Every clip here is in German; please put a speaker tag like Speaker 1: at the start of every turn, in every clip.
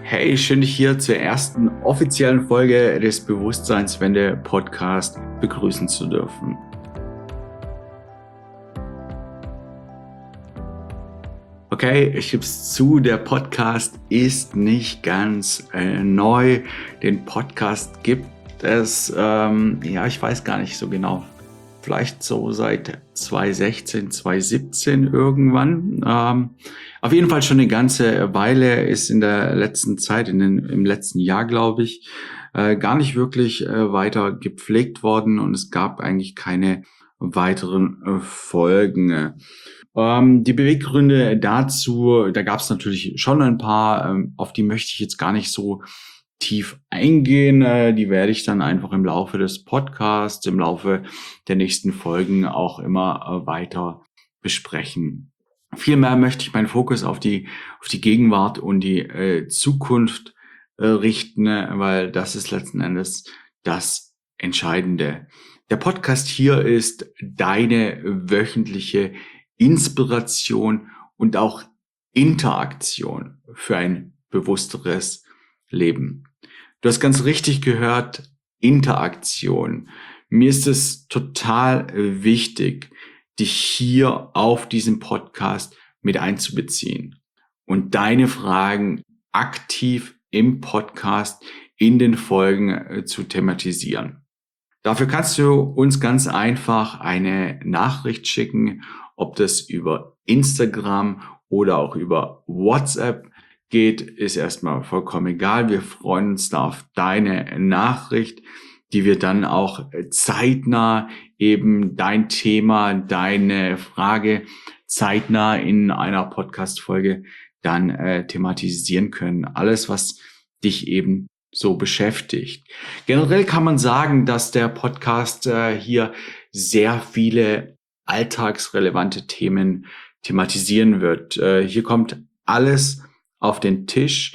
Speaker 1: Hey, schön dich hier zur ersten offiziellen Folge des Bewusstseinswende Podcast begrüßen zu dürfen. Okay, ich gebe es zu, der Podcast ist nicht ganz neu. Den Podcast gibt es, ich weiß gar nicht so genau, vielleicht so seit 2016, 2017 irgendwann. Auf jeden Fall schon eine ganze Weile, ist in der letzten Zeit, im letzten Jahr, glaube ich, gar nicht wirklich weiter gepflegt worden und es gab eigentlich keine weiteren Folgen. Die Beweggründe dazu, da gab es natürlich schon ein paar, auf die möchte ich jetzt gar nicht so tief eingehen. Die werde ich dann einfach im Laufe des Podcasts, im Laufe der nächsten Folgen auch immer weiter besprechen. Vielmehr möchte ich meinen Fokus auf die Gegenwart und die Zukunft richten, weil das ist letzten Endes das Entscheidende. Der Podcast hier ist deine wöchentliche Inspiration und auch Interaktion für ein bewussteres Leben. Du hast ganz richtig gehört, Interaktion. Mir ist es total wichtig, dich hier auf diesem Podcast mit einzubeziehen und deine Fragen aktiv im Podcast in den Folgen zu thematisieren. Dafür kannst du uns ganz einfach eine Nachricht schicken, ob das über Instagram oder auch über WhatsApp geht, ist erstmal vollkommen egal. Wir freuen uns da auf deine Nachricht, die wir dann auch zeitnah eben dein Thema, deine Frage zeitnah in einer Podcast-Folge dann thematisieren können. Alles, was dich eben so beschäftigt. Generell kann man sagen, dass der Podcast hier sehr viele alltagsrelevante Themen thematisieren wird. Hier kommt alles auf den Tisch,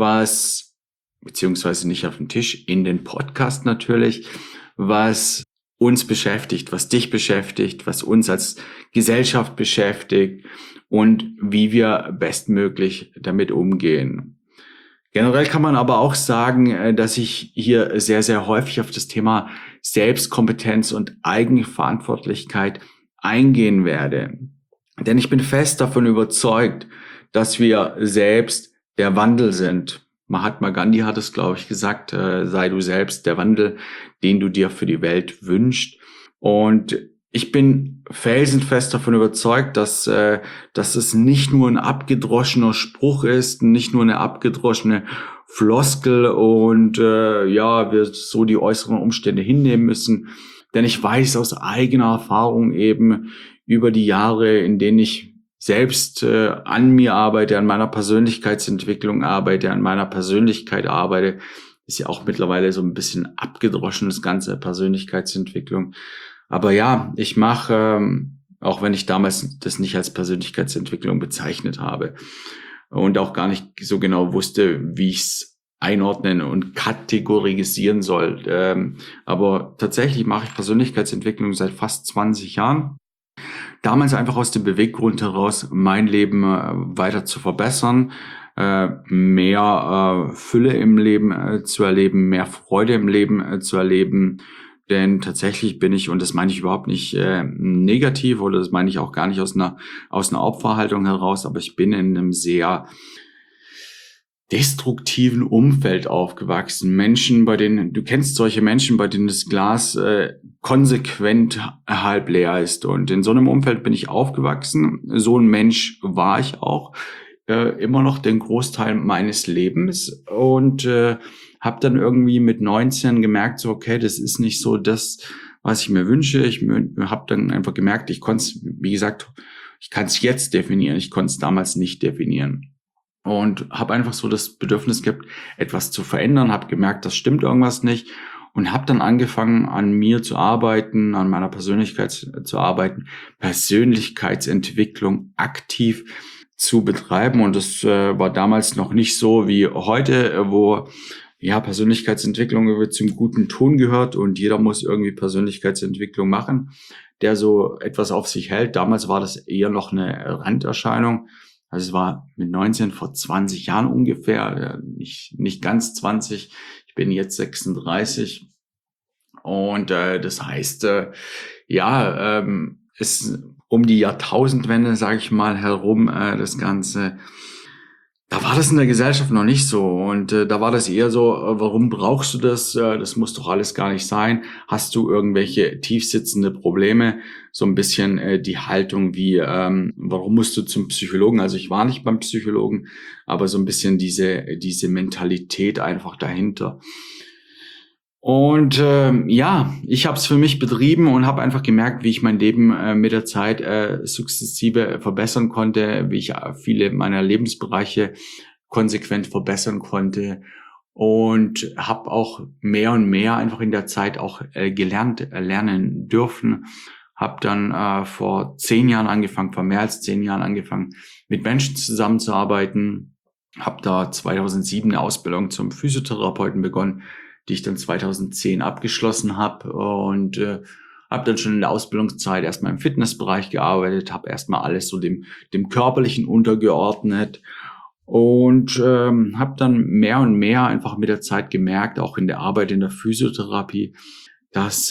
Speaker 1: beziehungsweise nicht auf den Tisch, in den Podcast natürlich, was uns beschäftigt, was dich beschäftigt, was uns als Gesellschaft beschäftigt und wie wir bestmöglich damit umgehen. Generell kann man aber auch sagen, dass ich hier sehr, sehr häufig auf das Thema Selbstkompetenz und Eigenverantwortlichkeit eingehen werde. Denn ich bin fest davon überzeugt, dass wir selbst der Wandel sind. Mahatma Gandhi hat es, glaube ich, gesagt, sei du selbst der Wandel, den du dir für die Welt wünschst. Und ich bin felsenfest davon überzeugt, dass es nicht nur ein abgedroschener Spruch ist, nicht nur eine abgedroschene Floskel und wir so die äußeren Umstände hinnehmen müssen. Denn ich weiß aus eigener Erfahrung eben über die Jahre, in denen ich selbst an mir arbeite, an meiner Persönlichkeitsentwicklung arbeite, an meiner Persönlichkeit arbeite, ist ja auch mittlerweile so ein bisschen abgedroschen, das ganze Persönlichkeitsentwicklung. Aber ja, ich mache, auch wenn ich damals das nicht als Persönlichkeitsentwicklung bezeichnet habe und auch gar nicht so genau wusste, wie ich es einordnen und kategorisieren soll. Aber tatsächlich mache ich Persönlichkeitsentwicklung seit fast 20 Jahren. Damals einfach aus dem Beweggrund heraus, mein Leben weiter zu verbessern, mehr Fülle im Leben zu erleben, mehr Freude im Leben zu erleben. Denn tatsächlich bin ich, und das meine ich überhaupt nicht negativ oder das meine ich auch gar nicht aus einer Opferhaltung heraus, aber ich bin in einem sehr destruktiven Umfeld aufgewachsen. Menschen, du kennst solche Menschen, bei denen das Glas konsequent halb leer ist. Und in so einem Umfeld bin ich aufgewachsen. So ein Mensch war ich auch immer noch den Großteil meines Lebens und habe dann irgendwie mit 19 gemerkt, so okay, das ist nicht so das, was ich mir wünsche. Ich habe dann einfach gemerkt, ich kann es jetzt definieren, ich konnte es damals nicht definieren. Und habe einfach so das Bedürfnis gehabt, etwas zu verändern, habe gemerkt, das stimmt irgendwas nicht und habe dann angefangen, an mir zu arbeiten, an meiner Persönlichkeit zu arbeiten, Persönlichkeitsentwicklung aktiv zu betreiben. Und das war damals noch nicht so wie heute, wo Persönlichkeitsentwicklung zum guten Ton gehört und jeder muss irgendwie Persönlichkeitsentwicklung machen, der so etwas auf sich hält. Damals war das eher noch eine Randerscheinung. Also es war mit 19 vor 20 Jahren ungefähr, nicht ganz 20. Ich bin jetzt 36 und das heißt, ist um die Jahrtausendwende, sage ich mal, herum, das Ganze. Da war das in der Gesellschaft noch nicht so und da war das eher so, warum brauchst du das? Das muss doch alles gar nicht sein. Hast du irgendwelche tiefsitzende Probleme? So ein bisschen die Haltung wie, warum musst du zum Psychologen? Also ich war nicht beim Psychologen, aber so ein bisschen diese Mentalität einfach dahinter. Und ich habe es für mich betrieben und habe einfach gemerkt, wie ich mein Leben mit der Zeit sukzessive verbessern konnte, wie ich viele meiner Lebensbereiche konsequent verbessern konnte und habe auch mehr und mehr einfach in der Zeit auch lernen dürfen. Habe dann vor 10 Jahren angefangen, vor mehr als 10 Jahren angefangen, mit Menschen zusammenzuarbeiten. Habe da 2007 eine Ausbildung zum Physiotherapeuten begonnen, die ich dann 2010 abgeschlossen habe und habe dann schon in der Ausbildungszeit erstmal im Fitnessbereich gearbeitet, habe erstmal alles so dem Körperlichen untergeordnet und habe dann mehr und mehr einfach mit der Zeit gemerkt, auch in der Arbeit in der Physiotherapie, dass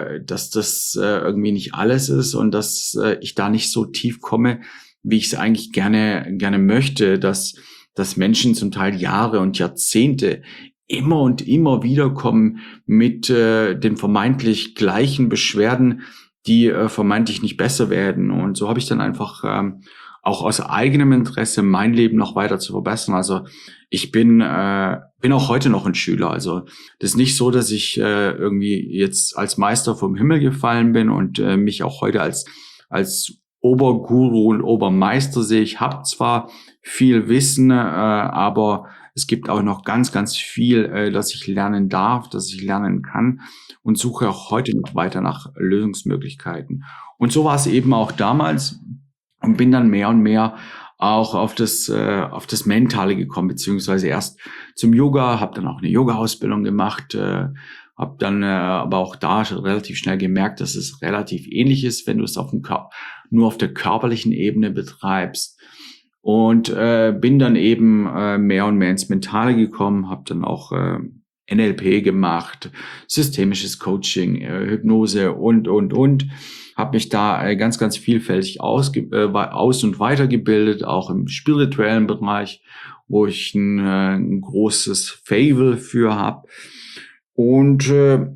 Speaker 1: das irgendwie nicht alles ist und dass ich da nicht so tief komme, wie ich es eigentlich gerne möchte, dass Menschen zum Teil Jahre und Jahrzehnte immer und immer wieder kommen mit den vermeintlich gleichen Beschwerden, die vermeintlich nicht besser werden. Und so habe ich dann einfach auch aus eigenem Interesse mein Leben noch weiter zu verbessern. Also ich bin auch heute noch ein Schüler. Also das ist nicht so, dass ich irgendwie jetzt als Meister vom Himmel gefallen bin und mich auch heute als Oberguru und Obermeister sehe. Ich habe zwar viel Wissen, aber es gibt auch noch ganz, ganz viel, das ich lernen darf, das ich lernen kann und suche auch heute noch weiter nach Lösungsmöglichkeiten. Und so war es eben auch damals und bin dann mehr und mehr auch auf das Mentale gekommen, beziehungsweise erst zum Yoga, habe dann auch eine Yoga-Ausbildung gemacht, habe dann aber auch da relativ schnell gemerkt, dass es relativ ähnlich ist, wenn du es nur auf der körperlichen Ebene betreibst. Und bin dann eben mehr und mehr ins Mentale gekommen, habe dann auch NLP gemacht, systemisches Coaching, Hypnose und. Habe mich da ganz, ganz vielfältig aus- und weitergebildet, auch im spirituellen Bereich, wo ich ein großes Faible für habe. Und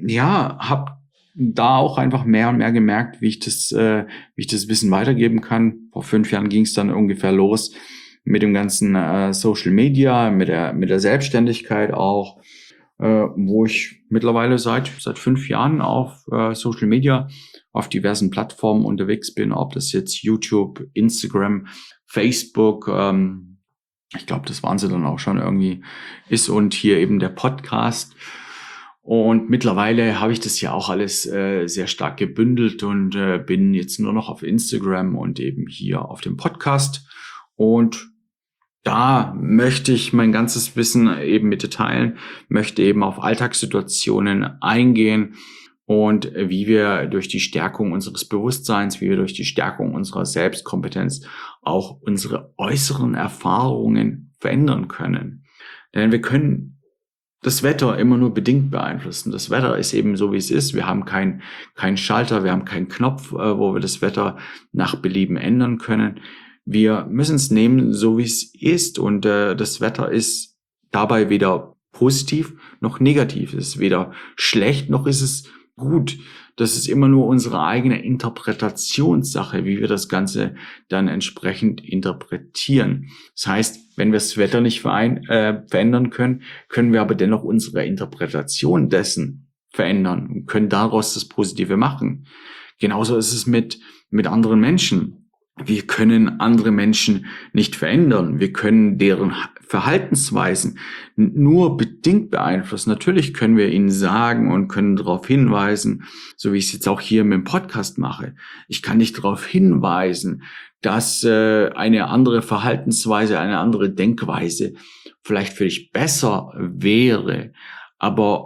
Speaker 1: habe da auch einfach mehr und mehr gemerkt, wie ich das Wissen weitergeben kann. Vor 5 Jahren ging es dann ungefähr los mit dem ganzen Social Media, mit der Selbstständigkeit auch, wo ich mittlerweile seit 5 Jahren auf Social Media auf diversen Plattformen unterwegs bin, ob das jetzt YouTube, Instagram, Facebook, ich glaube, das waren sie dann auch schon irgendwie ist und hier eben der Podcast. Und mittlerweile habe ich das ja auch alles sehr stark gebündelt und bin jetzt nur noch auf Instagram und eben hier auf dem Podcast. Und da möchte ich mein ganzes Wissen eben mit dir teilen, möchte eben auf Alltagssituationen eingehen und wie wir durch die Stärkung unseres Bewusstseins, wie wir durch die Stärkung unserer Selbstkompetenz auch unsere äußeren Erfahrungen verändern können. Denn wir können das Wetter immer nur bedingt beeinflussen. Das Wetter ist eben so, wie es ist. Wir haben keinen Schalter, wir haben keinen Knopf, wo wir das Wetter nach Belieben ändern können. Wir müssen es nehmen, so wie es ist. Und das Wetter ist dabei weder positiv noch negativ. Es ist weder schlecht noch ist es gut. Das ist immer nur unsere eigene Interpretationssache, wie wir das Ganze dann entsprechend interpretieren. Das heißt, wenn wir das Wetter nicht verändern können, können wir aber dennoch unsere Interpretation dessen verändern und können daraus das Positive machen. Genauso ist es mit anderen Menschen. Wir können andere Menschen nicht verändern. Wir können deren Verhaltensweisen nur bedingt beeinflussen. Natürlich können wir ihnen sagen und können darauf hinweisen, so wie ich es jetzt auch hier mit dem Podcast mache. Ich kann nicht darauf hinweisen, dass eine andere Verhaltensweise, eine andere Denkweise vielleicht für dich besser wäre. Aber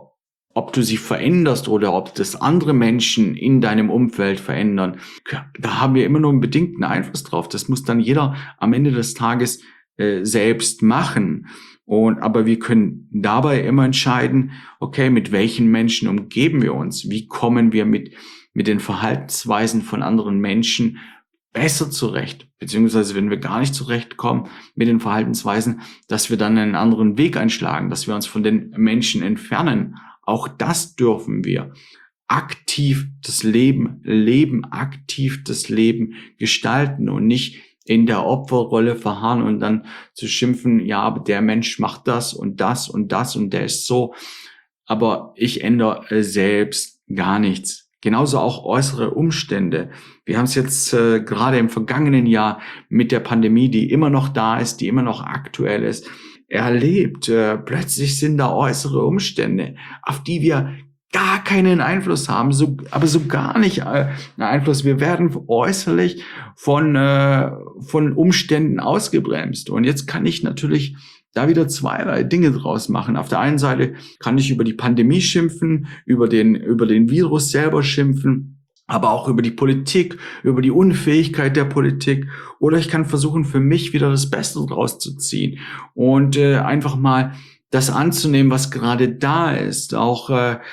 Speaker 1: ob du sie veränderst oder ob das andere Menschen in deinem Umfeld verändern, da haben wir immer nur einen bedingten Einfluss drauf. Das muss dann jeder am Ende des Tages selbst machen. Aber wir können dabei immer entscheiden, okay, mit welchen Menschen umgeben wir uns? Wie kommen wir mit den Verhaltensweisen von anderen Menschen besser zurecht? Beziehungsweise, wenn wir gar nicht zurechtkommen mit den Verhaltensweisen, dass wir dann einen anderen Weg einschlagen, dass wir uns von den Menschen entfernen. Auch das dürfen wir. Aktiv das Leben leben, aktiv das Leben gestalten und nicht in der Opferrolle verharren und dann zu schimpfen, ja, aber der Mensch macht das und das und das und der ist so. Aber ich ändere selbst gar nichts. Genauso auch äußere Umstände. Wir haben es jetzt gerade im vergangenen Jahr mit der Pandemie, die immer noch da ist, die immer noch aktuell ist, erlebt. Plötzlich sind da äußere Umstände, auf die wir gar keinen Einfluss haben, aber so gar nicht einen Einfluss. Wir werden äußerlich von Umständen ausgebremst. Und jetzt kann ich natürlich da wieder zweierlei Dinge draus machen. Auf der einen Seite kann ich über die Pandemie schimpfen, über den Virus selber schimpfen, aber auch über die Politik, über die Unfähigkeit der Politik. Oder ich kann versuchen, für mich wieder das Beste draus zu ziehen und einfach mal das anzunehmen, was gerade da ist, auch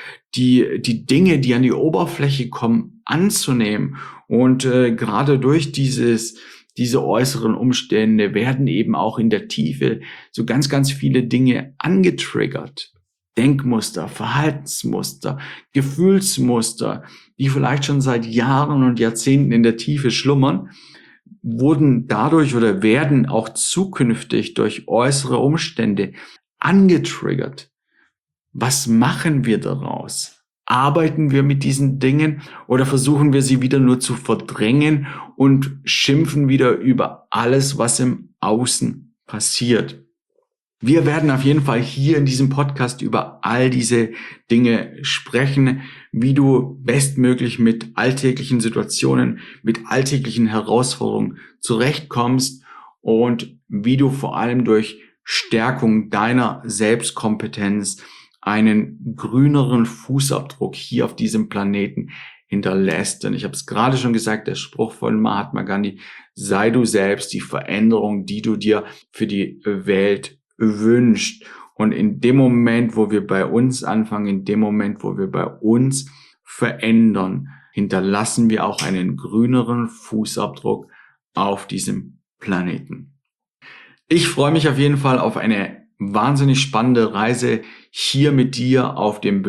Speaker 1: die Dinge, die an die Oberfläche kommen, anzunehmen. Und gerade durch diese äußeren Umstände werden eben auch in der Tiefe so ganz, ganz viele Dinge angetriggert. Denkmuster, Verhaltensmuster, Gefühlsmuster, die vielleicht schon seit Jahren und Jahrzehnten in der Tiefe schlummern, wurden dadurch oder werden auch zukünftig durch äußere Umstände angetriggert. Was machen wir daraus? Arbeiten wir mit diesen Dingen oder versuchen wir sie wieder nur zu verdrängen und schimpfen wieder über alles, was im Außen passiert? Wir werden auf jeden Fall hier in diesem Podcast über all diese Dinge sprechen, wie du bestmöglich mit alltäglichen Situationen, mit alltäglichen Herausforderungen zurechtkommst und wie du vor allem durch Stärkung deiner Selbstkompetenz einen grüneren Fußabdruck hier auf diesem Planeten hinterlässt. Denn ich habe es gerade schon gesagt, der Spruch von Mahatma Gandhi, sei du selbst die Veränderung, die du dir für die Welt wünscht. Und in dem Moment, wo wir bei uns anfangen, in dem Moment, wo wir bei uns verändern, hinterlassen wir auch einen grüneren Fußabdruck auf diesem Planeten. Ich freue mich auf jeden Fall auf eine wahnsinnig spannende Reise hier mit dir auf dem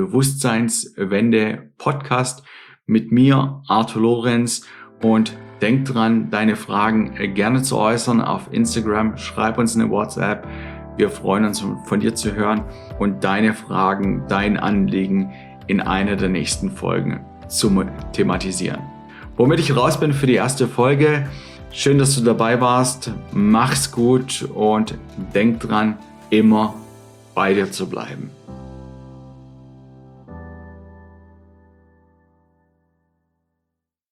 Speaker 1: Bewusstseinswende-Podcast mit mir, Arthur Lorenz, und denk dran, deine Fragen gerne zu äußern auf Instagram, schreib uns eine WhatsApp. Wir freuen uns, von dir zu hören und deine Fragen, dein Anliegen in einer der nächsten Folgen zu thematisieren. Womit ich raus bin für die erste Folge. Schön, dass du dabei warst. Mach's gut und denk dran, immer bei dir zu bleiben.